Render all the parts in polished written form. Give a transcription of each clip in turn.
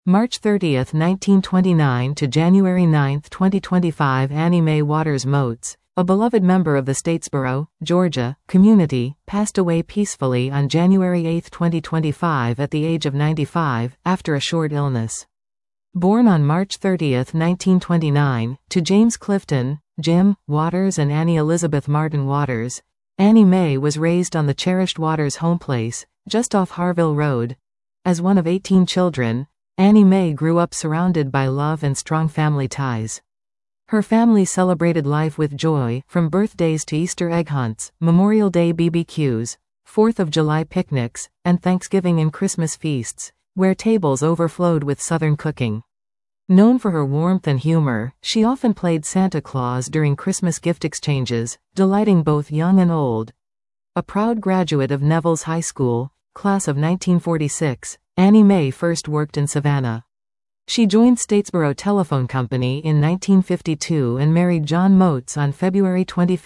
March 30, 1929 to January 9, 2025. Annie Mae Waters Moats, a beloved member of the Statesboro, Georgia, community, passed away peacefully on January 8, 2025 at the age of 95, after a short illness. Born on March 30, 1929, to James Clifton, Jim, Waters and Annie Elizabeth Martin Waters, Annie Mae was raised on the cherished Waters home place, just off Harville Road. As one of 18 children, Annie Mae grew up surrounded by love and strong family ties. Her family celebrated life with joy, from birthdays to Easter egg hunts, Memorial Day BBQs, 4th of July picnics, and Thanksgiving and Christmas feasts, where tables overflowed with Southern cooking. Known for her warmth and humor, she often played Santa Claus during Christmas gift exchanges, delighting both young and old. A proud graduate of Neville's High School, class of 1946, Annie Mae first worked in Savannah. She joined Statesboro Telephone Company in 1952 and married John Moats on February 25,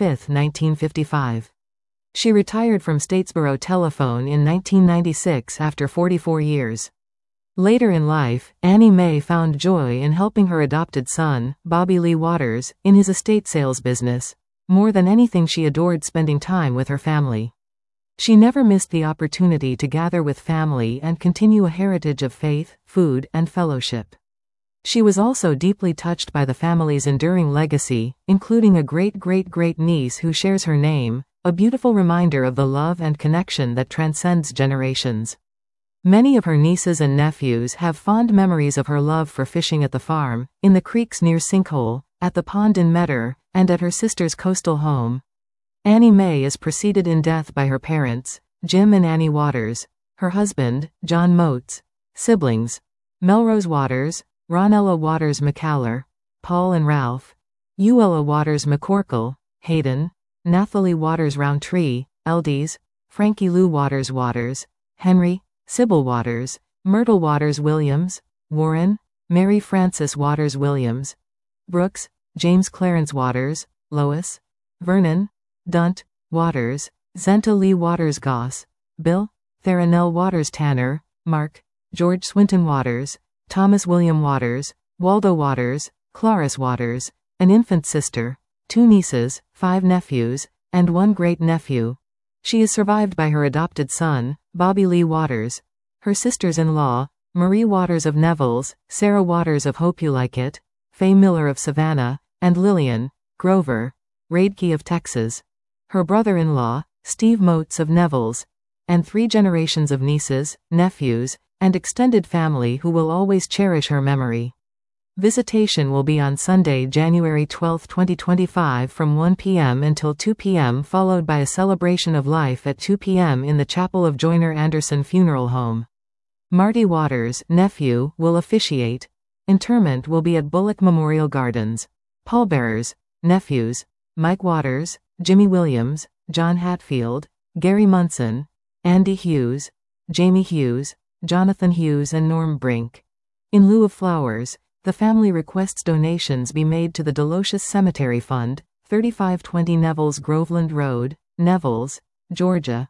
1955. She retired from Statesboro Telephone in 1996 after 44 years. Later in life, Annie Mae found joy in helping her adopted son, Bobby Lee Waters, in his estate sales business. More than anything, she adored spending time with her family. She never missed the opportunity to gather with family and continue a heritage of faith, food, and fellowship. She was also deeply touched by the family's enduring legacy, including a great-great-great-niece who shares her name, a beautiful reminder of the love and connection that transcends generations. Many of her nieces and nephews have fond memories of her love for fishing at the farm, in the creeks near Sinkhole, at the pond in Metter, and at her sister's coastal home. Annie Mae is preceded in death by her parents, Jim and Annie Waters, her husband, John Moats, siblings, Melrose Waters, Ronella Waters McCallor, Paul and Ralph, Uella Waters McCorkle, Hayden, Nathalie Waters Roundtree, Eldies, Frankie Lou Waters Waters, Henry, Sybil Waters, Myrtle Waters Williams, Warren, Mary Frances Waters Williams, Brooks, James Clarence Waters, Lois, Vernon, Dunt, Waters, Zenta Lee Waters Goss, Bill, Theranell Waters Tanner, Mark, George Swinton Waters, Thomas William Waters, Waldo Waters, Clarice Waters, an infant sister, 2 nieces, 5 nephews, and 1 great-nephew. She is survived by her adopted son, Bobby Lee Waters, her sisters-in-law, Marie Waters of Neville's, Sarah Waters of Hope You Like It, Faye Miller of Savannah, and Lillian Grover Radke of Texas, her brother-in-law, Steve Moats of Neville's, and 3 generations of nieces, nephews, and extended family who will always cherish her memory. Visitation will be on Sunday, January 12, 2025 from 1 p.m. until 2 p.m., followed by a celebration of life at 2 p.m. in the chapel of Joyner Anderson Funeral Home. Marty Waters, nephew, will officiate. Interment will be at Bullock Memorial Gardens. Pallbearers, nephews, Mike Waters, Jimmy Williams, John Hatfield, Gary Munson, Andy Hughes, Jamie Hughes, Jonathan Hughes and Norm Brink. In lieu of flowers, the family requests donations be made to the Delocious Cemetery Fund, 3520 Neville's Groveland Road, Neville's, Georgia,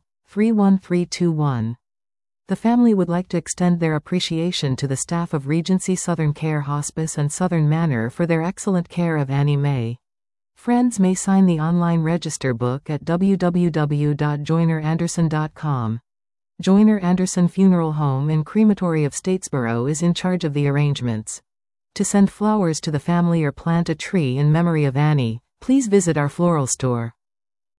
31321. The family would like to extend their appreciation to the staff of Regency Southern Care Hospice and Southern Manor for their excellent care of Annie Mae. Friends may sign the online register book at www.joyneranderson.com. Joyner Anderson Funeral Home and Crematory of Statesboro is in charge of the arrangements. To send flowers to the family or plant a tree in memory of Annie, please visit our floral store.